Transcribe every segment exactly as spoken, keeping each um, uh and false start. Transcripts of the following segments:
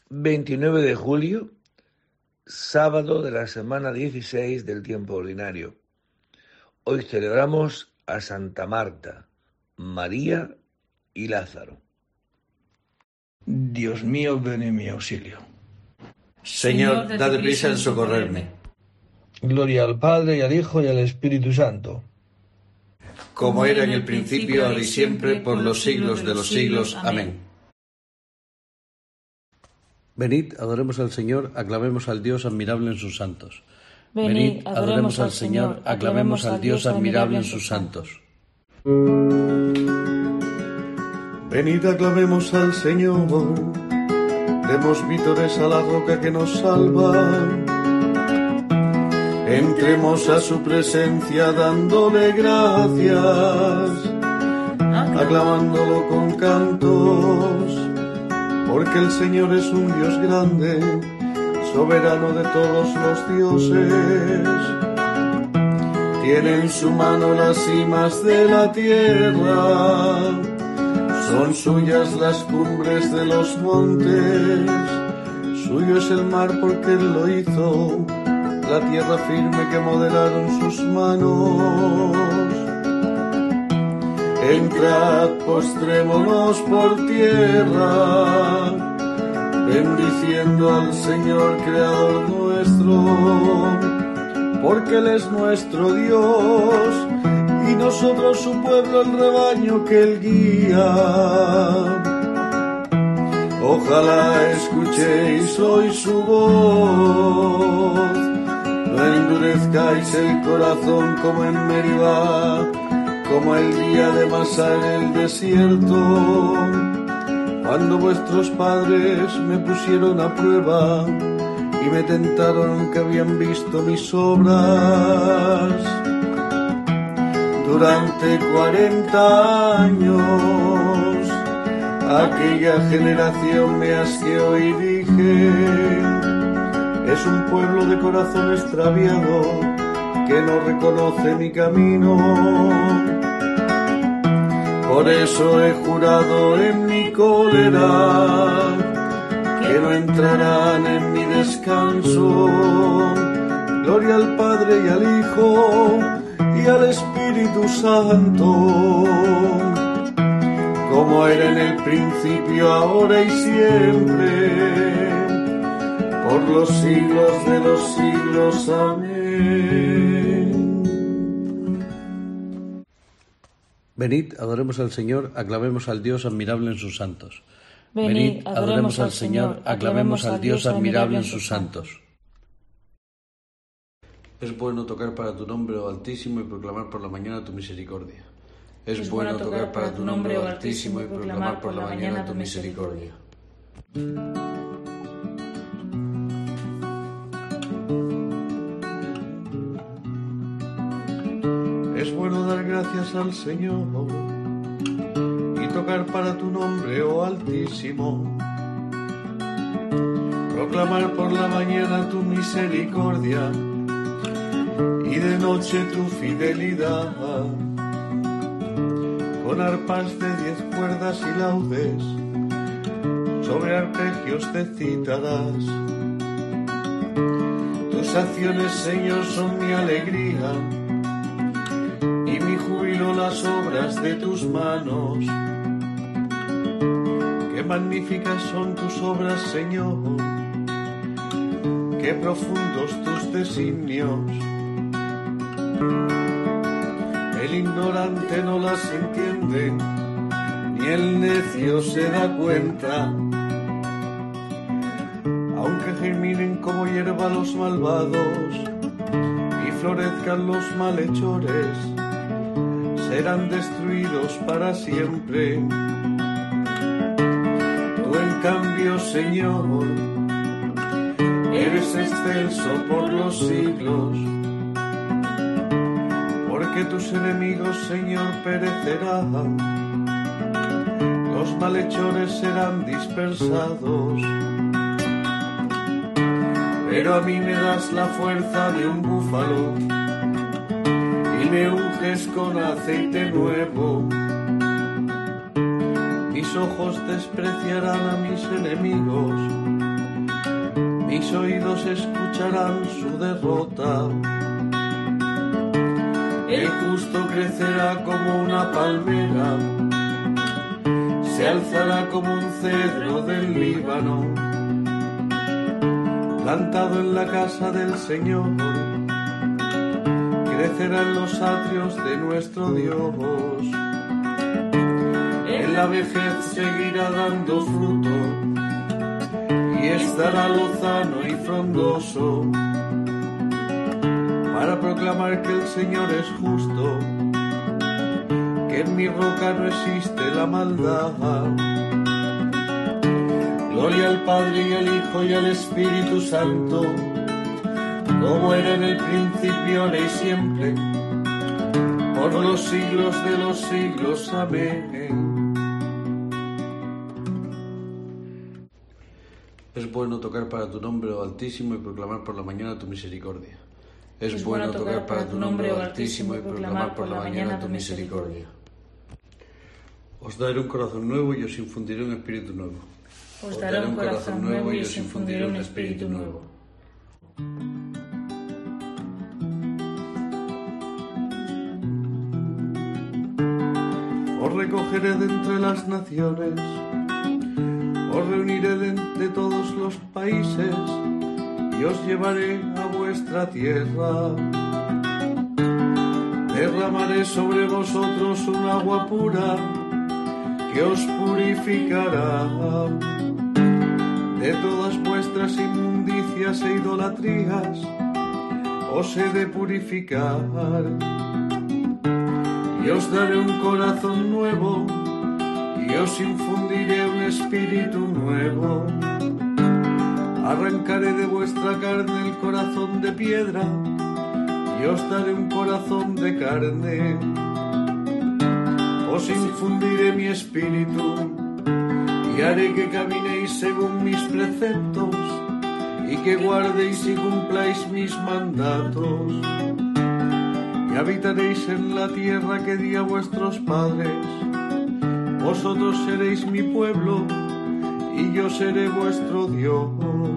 veintinueve de julio, sábado de la semana dieciséis del tiempo ordinario. Hoy celebramos a Santa Marta, María y Lázaro. Dios mío, ven en mi auxilio. Señor, dad prisa en socorrerme. Gloria al Padre, y al Hijo, y al Espíritu Santo. Como era en el principio, ahora y siempre, por los siglos de los siglos. Amén. Venid, adoremos al Señor, aclamemos al Dios admirable en sus santos. Venid, adoremos al Señor, aclamemos al Dios admirable en sus santos. Venid, aclamemos al Señor, demos vítores a la roca que nos salva. Entremos a su presencia dándole gracias, aclamándolo con cantos, porque el Señor es un Dios grande, soberano de todos los dioses. Tiene en su mano las cimas de la tierra, son suyas las cumbres de los montes, suyo es el mar porque Él lo hizo, la tierra firme que modelaron sus manos. Entrad, postrémonos por tierra, bendiciendo al Señor Creador nuestro, porque Él es nuestro Dios, y nosotros su pueblo, el rebaño que Él guía. Ojalá escuchéis hoy su voz, no endurezcáis el corazón como en Meribá, como el día de Masá en el desierto, cuando vuestros padres me pusieron a prueba y me tentaron aunque habían visto mis obras. Durante cuarenta años aquella generación me asqueó y dije: es un pueblo de corazón extraviado que no reconoce mi camino. Por eso he jurado en mi cólera que no entrarán en mi descanso. Gloria al Padre y al Hijo y al Espíritu Santo, como era en el principio, ahora y siempre, por los siglos de los siglos. Amén. Venid, adoremos al Señor, aclamemos al Dios admirable en sus santos. Venid, adoremos al Señor, aclamemos al Dios admirable en sus santos. Es bueno tocar para tu nombre, oh Altísimo, y proclamar por la mañana tu misericordia. Es, es bueno tocar para tu nombre, oh Altísimo, y proclamar por la mañana tu misericordia. Es bueno dar gracias al Señor y tocar para tu nombre, oh Altísimo. Proclamar por la mañana tu misericordia y de noche tu fidelidad. Con arpas de diez cuerdas y laudes, sobre arpegios te citarás. Tus acciones, Señor, son mi alegría, y mi júbilo las obras de tus manos. Qué magníficas son tus obras, Señor, qué profundos tus designios. El ignorante no las entiende, ni el necio se da cuenta. Aunque germinen como hierba los malvados y florezcan los malhechores, serán destruidos para siempre. Tú, en cambio, Señor, eres excelso por los siglos, porque tus enemigos, Señor, perecerán, los malhechores serán dispersados. Pero a mí me das la fuerza de un búfalo y me unges con aceite nuevo. Mis ojos despreciarán a mis enemigos mis oídos escucharán su derrota. El justo crecerá como una palmera, se alzará como un cedro del Líbano, plantado en la casa del Señor, crecerá en los atrios de nuestro Dios. En la vejez seguirá dando fruto y estará lozano y frondoso, para proclamar que el Señor es justo, que en mi roca no existe la maldad. Gloria al Padre y al Hijo y al Espíritu Santo, como era en el principio, ahora y siempre, por los siglos de los siglos. Amén. Es bueno tocar para tu nombre, oh Altísimo, y proclamar por la mañana tu misericordia. Es, es bueno tocar para tu nombre, oh Altísimo, y proclamar por la mañana tu misericordia. Os daré un corazón nuevo y os infundiré un espíritu nuevo. Os daré un corazón nuevo y os infundiré un espíritu nuevo. Os recogeré de entre las naciones, os reuniré de entre todos los países y os llevaré a vuestra tierra. Derramaré sobre vosotros un agua pura que os purificará de todas vuestras inmundicias e idolatrías. Os he de purificar y os daré un corazón nuevo y os infundiré un espíritu nuevo. Arrancaré de vuestra carne el corazón de piedra y os daré un corazón de carne. Os infundiré mi espíritu y haré que caminéis según mis preceptos y que guardéis y cumpláis mis mandatos. Y habitaréis en la tierra que di a vuestros padres. Vosotros seréis mi pueblo y yo seré vuestro Dios.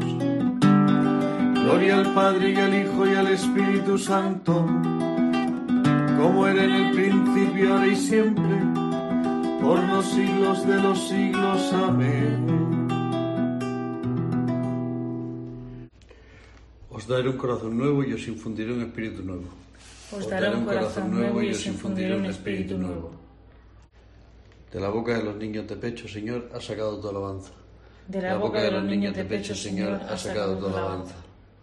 Gloria al Padre y al Hijo y al Espíritu Santo, como era en el principio, ahora y siempre, por los siglos de los siglos. Amén. Os daré un corazón nuevo y os infundiré un espíritu nuevo. Os daré un corazón nuevo y os infundiré un espíritu nuevo. De la boca de los niños de pecho, Señor, has sacado tu alabanza. De la boca de los niños de pecho, Señor, has sacado tu alabanza.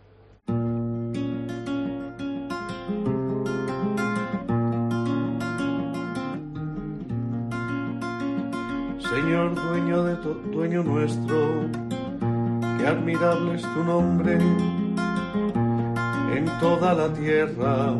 Señor, dueño de to- dueño nuestro, qué admirable es tu nombre en toda la tierra.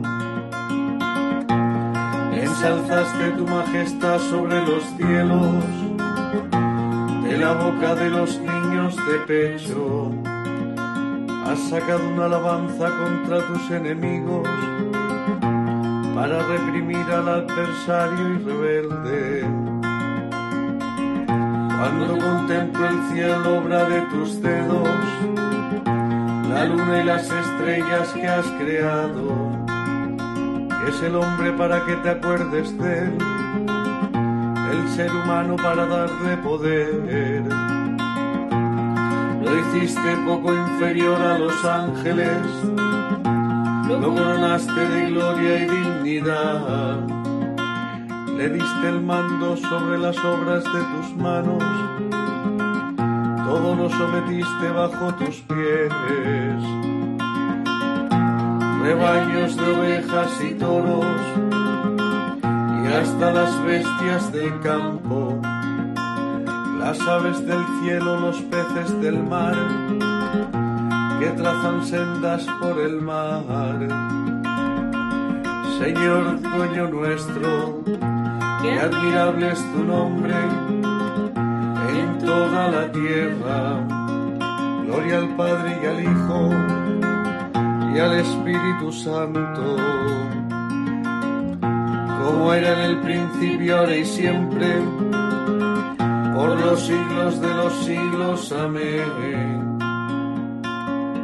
Ensalzaste tu majestad sobre los cielos, de la boca de los niños de pecho. Has sacado una alabanza contra tus enemigos, para reprimir al adversario y rebelde. Cuando contemplo el cielo, obra de tus dedos, la luna y las estrellas que has creado, ¿qué es el hombre para que te acuerdes de él? El ser humano para darle poder. Lo hiciste poco inferior a los ángeles, lo coronaste de gloria y dignidad. Le diste el mando sobre las obras de tus manos, todo lo sometiste bajo tus pies. Rebaños de ovejas y toros, y hasta las bestias del campo, las aves del cielo, los peces del mar, que trazan sendas por el mar. Señor, dueño nuestro, qué admirable es tu nombre en toda la tierra. Gloria al Padre y al Hijo y al Espíritu Santo, como era en el principio, ahora y siempre, por los siglos de los siglos. Amén.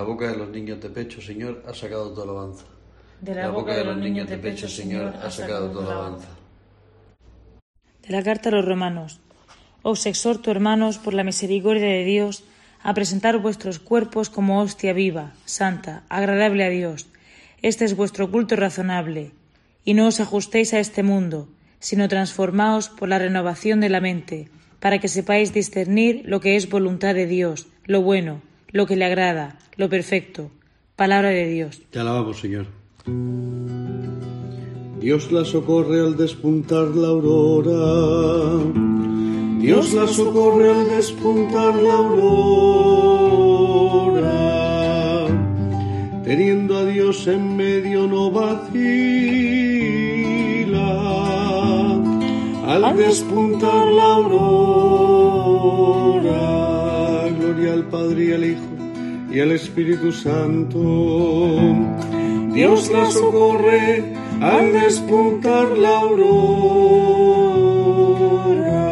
boca de los niños de pecho, Señor, has sacado tu alabanza. De la boca de los niños de pecho, Señor, has sacado tu alabanza. De la carta a los romanos. Os exhorto, hermanos, por la misericordia de Dios, a presentar vuestros cuerpos como hostia viva, santa, agradable a Dios. Este es vuestro culto razonable. Y no os ajustéis a este mundo, sino transformaos por la renovación de la mente, para que sepáis discernir lo que es voluntad de Dios, lo bueno, lo que le agrada, lo perfecto. Palabra de Dios. Te alabamos, Señor. Dios la socorre al despuntar la aurora. Dios la socorre al despuntar la aurora. Teniendo a Dios en medio no vacila. Al despuntar la aurora. Gloria al Padre y al Hijo y al Espíritu Santo. Dios la socorre al despuntar la aurora.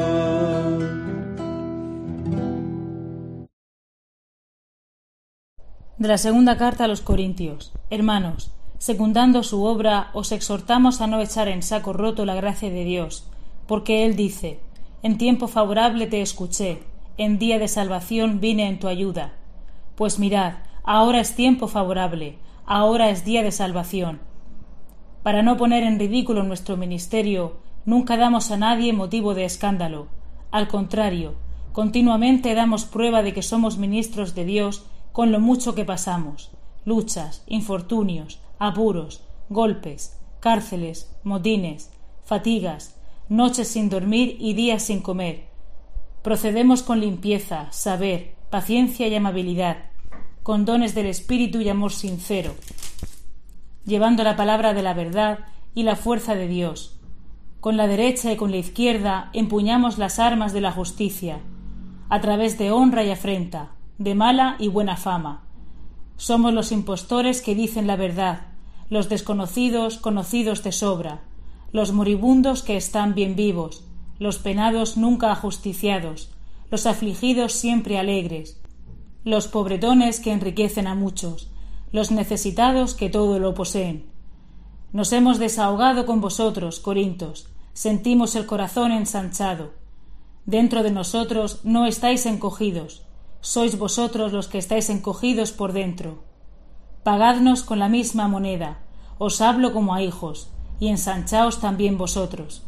De la segunda carta a los Corintios. Hermanos, secundando su obra, os exhortamos a no echar en saco roto la gracia de Dios, porque Él dice: en tiempo favorable te escuché, en día de salvación vine en tu ayuda. Pues mirad, ahora es tiempo favorable, ahora es día de salvación. Para no poner en ridículo nuestro ministerio, nunca damos a nadie motivo de escándalo. Al contrario, continuamente damos prueba de que somos ministros de Dios con lo mucho que pasamos: luchas, infortunios, apuros, golpes, cárceles, motines, fatigas, noches sin dormir y días sin comer. Procedemos con limpieza, saber, paciencia y amabilidad, con dones del Espíritu y amor sincero, llevando la palabra de la verdad y la fuerza de Dios. Con la derecha y con la izquierda empuñamos las armas de la justicia, a través de honra y afrenta, de mala y buena fama. Somos los impostores que dicen la verdad, los desconocidos conocidos de sobra, los moribundos que están bien vivos, los penados nunca ajusticiados, los afligidos siempre alegres, los pobretones que enriquecen a muchos, los necesitados que todo lo poseen. Nos hemos desahogado con vosotros, Corintos, sentimos el corazón ensanchado. Dentro de nosotros no estáis encogidos, sois vosotros los que estáis encogidos por dentro. Pagadnos con la misma moneda, os hablo como a hijos, y ensanchaos también vosotros.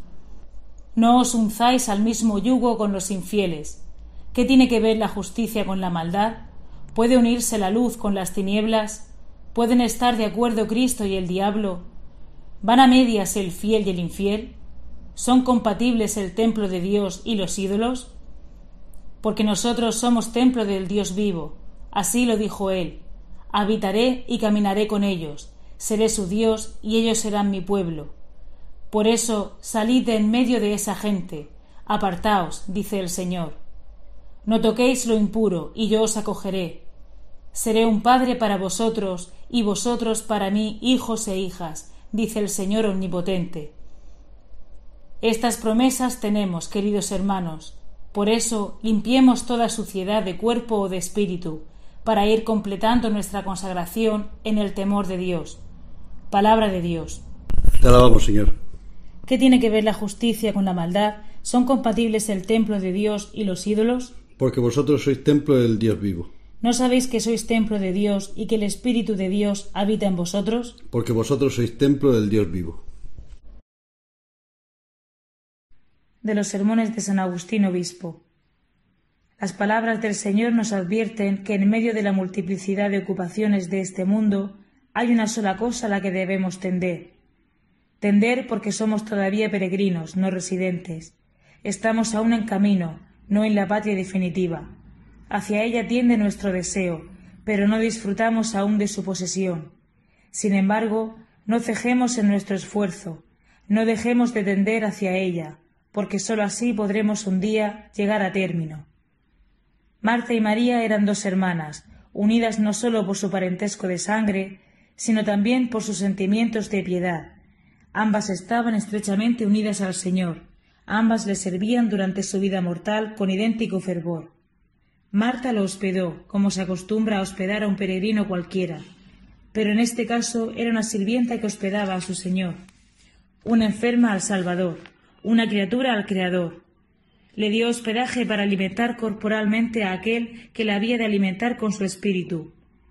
No os unzáis al mismo yugo con los infieles. ¿Qué tiene que ver la justicia con la maldad? ¿Puede unirse la luz con las tinieblas? ¿Pueden estar de acuerdo Cristo y el diablo? ¿Van a medias el fiel y el infiel? ¿Son compatibles el templo de Dios y los ídolos? Porque nosotros somos templo del Dios vivo. Así lo dijo Él: habitaré y caminaré con ellos, seré su Dios y ellos serán mi pueblo. Por eso salid de en medio de esa gente, apartaos, dice el Señor. No toquéis lo impuro, y yo os acogeré. Seré un padre para vosotros, y vosotros para mí hijos e hijas, dice el Señor omnipotente. Estas promesas tenemos, queridos hermanos. Por eso limpiemos toda suciedad de cuerpo o de espíritu, para ir completando nuestra consagración en el temor de Dios. Palabra de Dios. Te alabamos, Señor. ¿Qué tiene que ver la justicia con la maldad? ¿Son compatibles el templo de Dios y los ídolos? Porque vosotros sois templo del Dios vivo. ¿No sabéis que sois templo de Dios y que el Espíritu de Dios habita en vosotros? Porque vosotros sois templo del Dios vivo. De los sermones de San Agustín Obispo. Las palabras del Señor nos advierten que en medio de la multiplicidad de ocupaciones de este mundo hay una sola cosa a la que debemos tender. Tender porque somos todavía peregrinos, no residentes. Estamos aún en camino, no en la patria definitiva. Hacia ella tiende nuestro deseo, pero no disfrutamos aún de su posesión. Sin embargo, no cejemos en nuestro esfuerzo, no dejemos de tender hacia ella, porque sólo así podremos un día llegar a término. Marta y María eran dos hermanas, unidas no sólo por su parentesco de sangre, sino también por sus sentimientos de piedad. Ambas estaban estrechamente unidas al Señor, ambas le servían durante su vida mortal con idéntico fervor. Marta lo hospedó, como se acostumbra a hospedar a un peregrino cualquiera, pero en este caso era una sirvienta que hospedaba a su Señor, una enferma al Salvador, una criatura al Creador. Le dio hospedaje para alimentar corporalmente a aquel que la había de alimentar con su espíritu,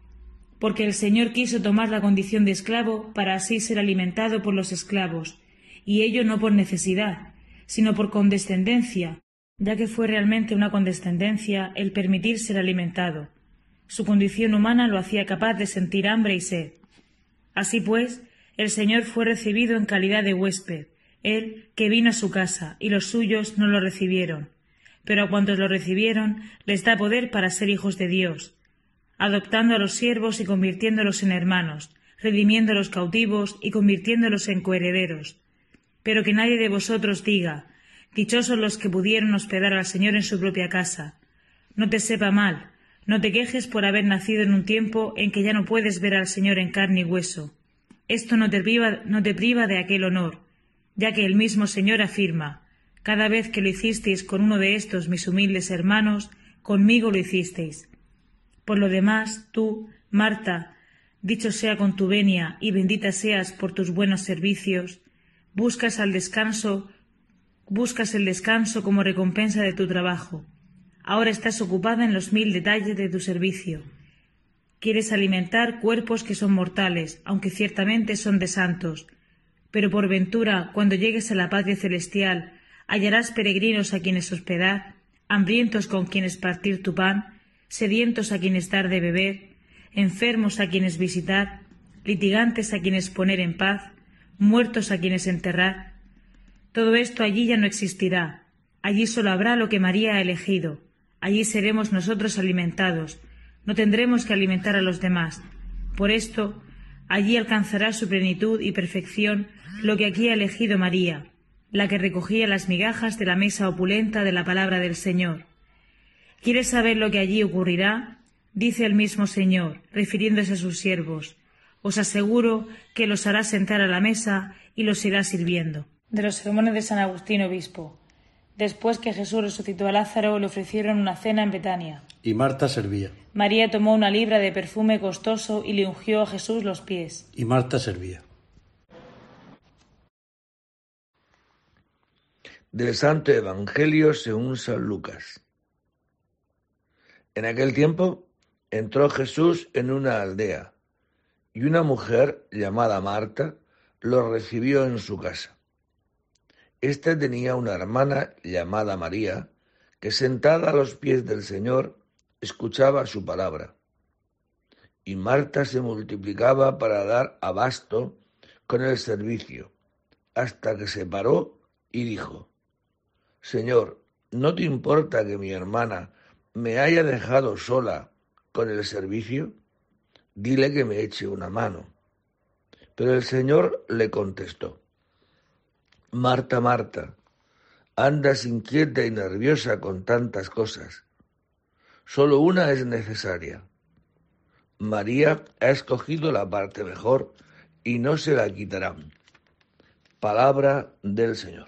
porque el Señor quiso tomar la condición de esclavo para así ser alimentado por los esclavos, y ello no por necesidad, sino por condescendencia, ya que fue realmente una condescendencia el permitir ser alimentado. Su condición humana lo hacía capaz de sentir hambre y sed. Así pues, el Señor fue recibido en calidad de huésped, él que vino a su casa, y los suyos no lo recibieron. Pero a cuantos lo recibieron, les da poder para ser hijos de Dios, adoptando a los siervos y convirtiéndolos en hermanos, redimiendo a los cautivos y convirtiéndolos en coherederos. Pero que nadie de vosotros diga: dichosos los que pudieron hospedar al Señor en su propia casa. No te sepa mal, no te quejes por haber nacido en un tiempo en que ya no puedes ver al Señor en carne y hueso. Esto no te priva, no te priva de aquel honor, ya que el mismo Señor afirma: cada vez que lo hicisteis con uno de estos mis humildes hermanos, conmigo lo hicisteis. Por lo demás, tú, Marta, dicho sea con tu venia y bendita seas por tus buenos servicios, buscas al descanso, buscas el descanso como recompensa de tu trabajo. Ahora estás ocupada en los mil detalles de tu servicio. Quieres alimentar cuerpos que son mortales, aunque ciertamente son de santos. Pero por ventura, cuando llegues a la patria celestial, hallarás peregrinos a quienes hospedar, hambrientos con quienes partir tu pan, sedientos a quienes dar de beber, enfermos a quienes visitar, litigantes a quienes poner en paz, muertos a quienes enterrar. Todo esto allí ya no existirá. Allí solo habrá lo que María ha elegido. Allí seremos nosotros alimentados. No tendremos que alimentar a los demás. Por esto, allí alcanzará su plenitud y perfección lo que aquí ha elegido María, la que recogía las migajas de la mesa opulenta de la palabra del Señor. ¿Quieres saber lo que allí ocurrirá? Dice el mismo Señor, refiriéndose a sus siervos: os aseguro que los hará sentar a la mesa y los irá sirviendo. De los sermones de San Agustín Obispo. Después que Jesús resucitó a Lázaro, le ofrecieron una cena en Betania. Y Marta servía. María tomó una libra de perfume costoso y le ungió a Jesús los pies. Y Marta servía. Del Santo Evangelio según San Lucas. En aquel tiempo entró Jesús en una aldea, y una mujer llamada Marta lo recibió en su casa. Esta tenía una hermana llamada María, que sentada a los pies del Señor escuchaba su palabra. Y Marta se multiplicaba para dar abasto con el servicio, hasta que se paró y dijo: Señor, ¿no te importa que mi hermana me haya dejado sola con el servicio? Dile que me eche una mano. Pero el Señor le contestó: Marta, Marta, andas inquieta y nerviosa con tantas cosas. Solo una es necesaria. María ha escogido la parte mejor y no se la quitarán. Palabra del Señor.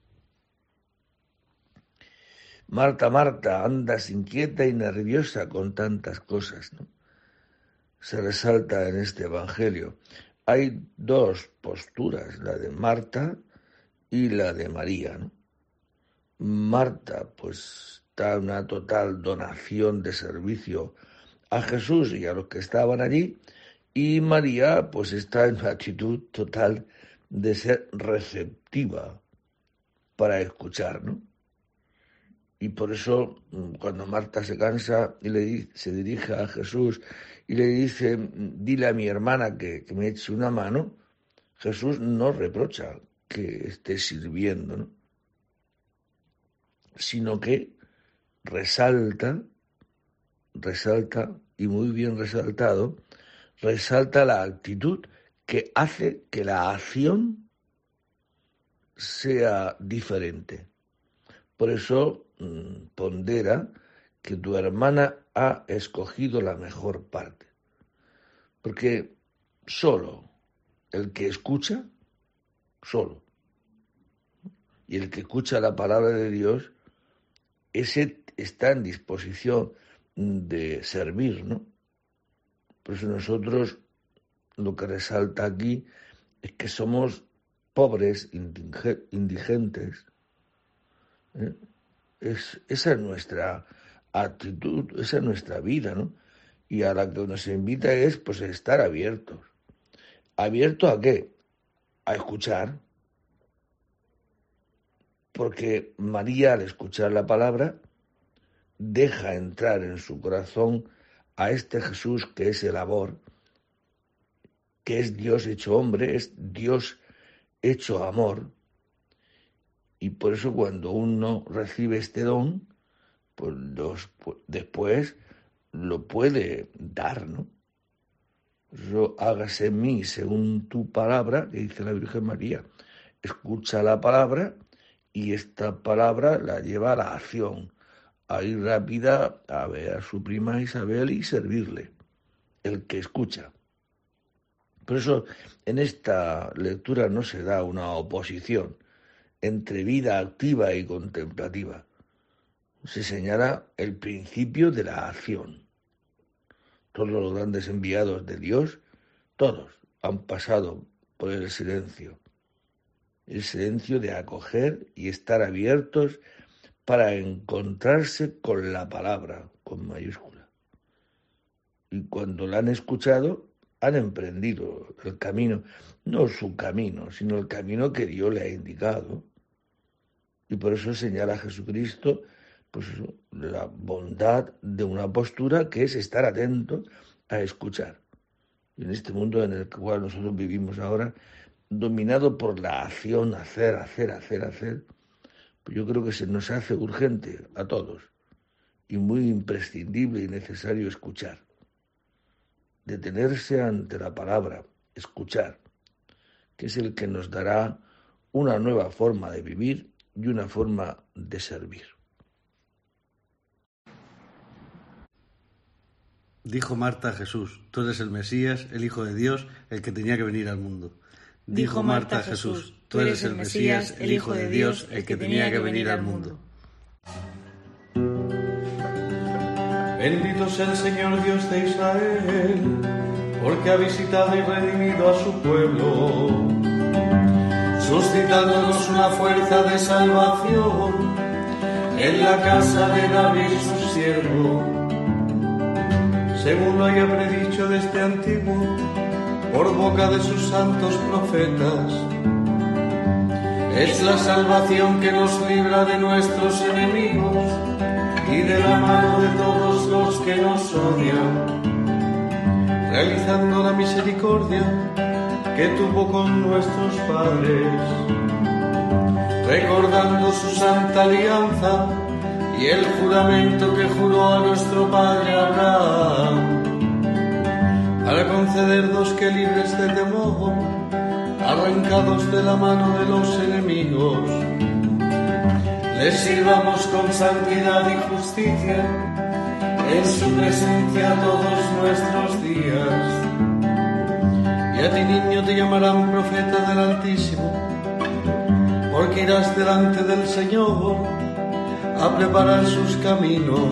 Marta, Marta, andas inquieta y nerviosa con tantas cosas, ¿no? Se resalta en este Evangelio. Hay dos posturas, la de Marta y la de María, ¿no? Marta, pues, da una total donación de servicio a Jesús y a los que estaban allí, y María, pues, está en una actitud total de ser receptiva para escuchar, ¿no? Y por eso, cuando Marta se cansa y le se dirige a Jesús y le dice: dile a mi hermana que, que me eche una mano, Jesús no reprocha que esté sirviendo, ¿no? Sino que resalta, resalta, y muy bien resaltado, resalta la actitud que hace que la acción sea diferente. Por eso mmm, pondera que tu hermana ha escogido la mejor parte. Porque solo el que escucha, solo, y el que escucha la palabra de Dios, ese está en disposición de servir, ¿no? Por eso nosotros lo que resalta aquí es que somos pobres, indigentes. ¿eh? Es, esa es nuestra actitud, esa es nuestra vida, ¿no? Y a la que nos invita es, pues, estar abiertos. ¿Abierto a qué? A escuchar. Porque María, al escuchar la palabra, deja entrar en su corazón a este Jesús que es el amor, que es Dios hecho hombre, es Dios hecho amor. Y por eso cuando uno recibe este don, pues los, pues después lo puede dar, ¿no? Por eso hágase en mí según tu palabra, que dice la Virgen María. Escucha la palabra y esta palabra la lleva a la acción, a ir rápida a ver a su prima Isabel y servirle, el que escucha. Por eso en esta lectura no se da una oposición entre vida activa y contemplativa. Se señala el principio de la acción. Todos los grandes enviados de Dios, todos han pasado por el silencio. El silencio de acoger y estar abiertos para encontrarse con la palabra, con mayúscula. Y cuando la han escuchado, han emprendido el camino, no su camino, sino el camino que Dios le ha indicado. Y por eso señala a Jesucristo pues, la bondad de una postura que es estar atento a escuchar. Y en este mundo en el cual nosotros vivimos ahora, dominado por la acción, hacer, hacer, hacer, hacer, pues yo creo que se nos hace urgente a todos y muy imprescindible y necesario escuchar. Detenerse ante la palabra, escuchar, que es el que nos dará una nueva forma de vivir y una forma de servir. Dijo Marta a Jesús: tú eres el Mesías, el Hijo de Dios, el que tenía que venir al mundo. Dijo Marta a Jesús: tú eres el Mesías, el Hijo de Dios, el que tenía que venir al mundo. Bendito sea el Señor Dios de Israel, porque ha visitado y redimido a su pueblo, suscitándonos una fuerza de salvación en la casa de David su siervo, según lo haya predicho desde antiguo por boca de sus santos profetas. Es la salvación que nos libra de nuestros enemigos y de la mano de todos los que nos odian, realizando la misericordia que tuvo con nuestros padres, recordando su santa alianza y el juramento que juró a nuestro padre Abraham, para concedernos que libres de temor, arrancados de la mano de los enemigos, les sirvamos con santidad y justicia en su presencia todos nuestros días. Y a ti, niño, te llamarán profeta del Altísimo, porque irás delante del Señor a preparar sus caminos,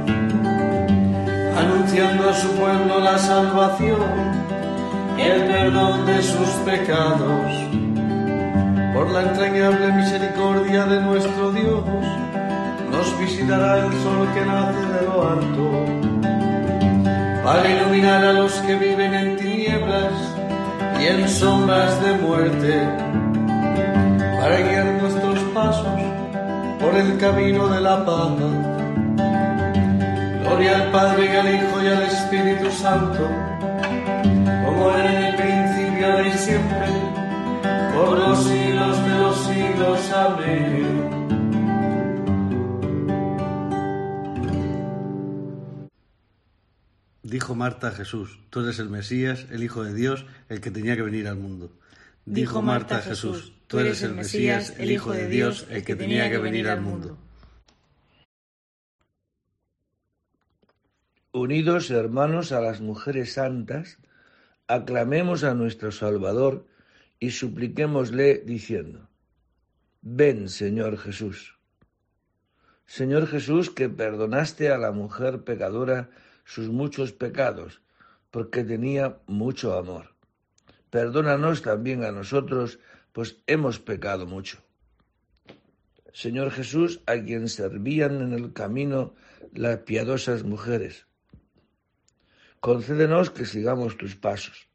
anunciando a su pueblo la salvación, el perdón de sus pecados. Por la entrañable misericordia de nuestro Dios, nos visitará el sol que nace de lo alto, para iluminar a los que viven en tinieblas y en sombras de muerte, para guiar nuestros pasos por el camino de la paz. Gloria al Padre, y al Hijo, y al Espíritu Santo, como era en el principio, y siempre, por los siglos de los siglos. Amén. Dijo Marta a Jesús: tú eres el Mesías, el Hijo de Dios, el que tenía que venir al mundo. Dijo Marta a Jesús: tú eres el Mesías, el Hijo de Dios, el que tenía que venir al mundo. Unidos, hermanos, a las mujeres santas, aclamemos a nuestro Salvador y supliquémosle diciendo: ven, Señor Jesús. Señor Jesús, que perdonaste a la mujer pecadora sus muchos pecados, porque tenía mucho amor. Perdónanos también a nosotros, pues hemos pecado mucho. Señor Jesús, a quien servían en el camino las piadosas mujeres, concédenos que sigamos tus pasos.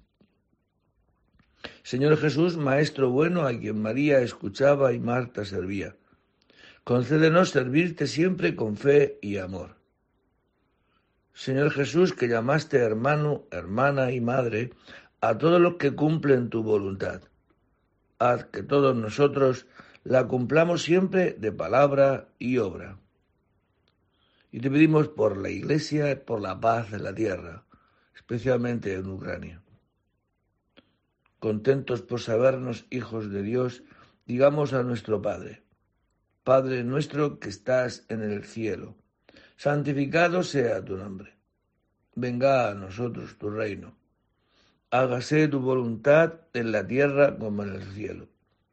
Señor Jesús, Maestro bueno, a quien María escuchaba y Marta servía, concédenos servirte siempre con fe y amor. Señor Jesús, que llamaste hermano, hermana y madre a todos los que cumplen tu voluntad, haz que todos nosotros la cumplamos siempre de palabra y obra. Y te pedimos por la Iglesia, por la paz en la tierra, especialmente en Ucrania. Contentos por sabernos hijos de Dios, digamos a nuestro Padre: Padre nuestro que estás en el cielo, santificado sea tu nombre. Venga a nosotros tu reino. Hágase tu voluntad en la tierra como en el cielo.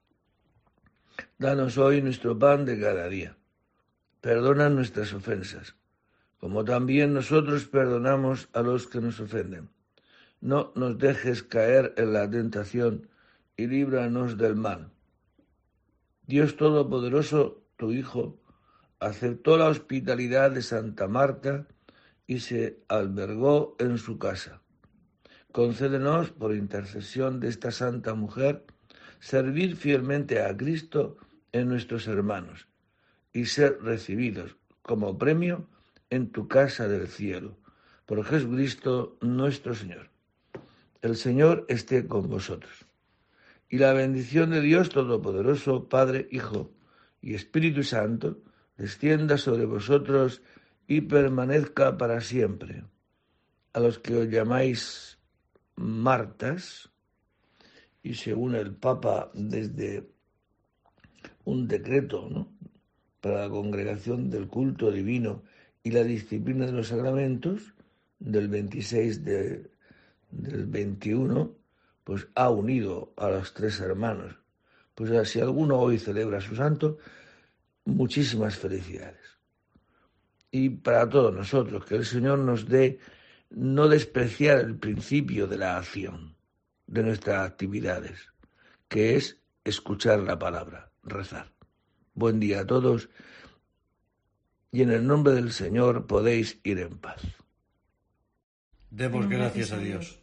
Danos hoy nuestro pan de cada día. Perdona nuestras ofensas, como también nosotros perdonamos a los que nos ofenden. No nos dejes caer en la tentación y líbranos del mal. Dios Todopoderoso, tu Hijo, aceptó la hospitalidad de Santa Marta y se albergó en su casa. Concédenos, por intercesión de esta santa mujer, servir fielmente a Cristo en nuestros hermanos y ser recibidos como premio en tu casa del cielo. Por Jesucristo nuestro Señor. El Señor esté con vosotros. Y la bendición de Dios Todopoderoso, Padre, Hijo y Espíritu Santo, descienda sobre vosotros y permanezca para siempre. A los que os llamáis Martas, y según el Papa, desde un decreto, ¿no?, para la congregación del culto divino y la disciplina de los sacramentos, del veintiséis de, del veintiuno, pues ha unido a los tres hermanos. Pues si alguno hoy celebra su santo, muchísimas felicidades. Y para todos nosotros, que el Señor nos dé no despreciar el principio de la acción, de nuestras actividades, que es escuchar la palabra, rezar. Buen día a todos, y en el nombre del Señor podéis ir en paz. Demos gracias a Dios.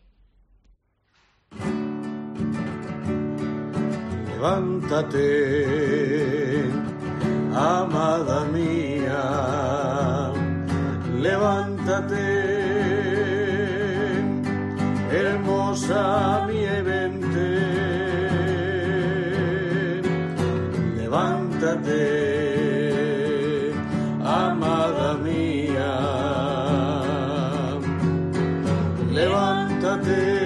Levántate, amada mía, levántate, hermosa mía, y vente, levántate, amada mía, levántate.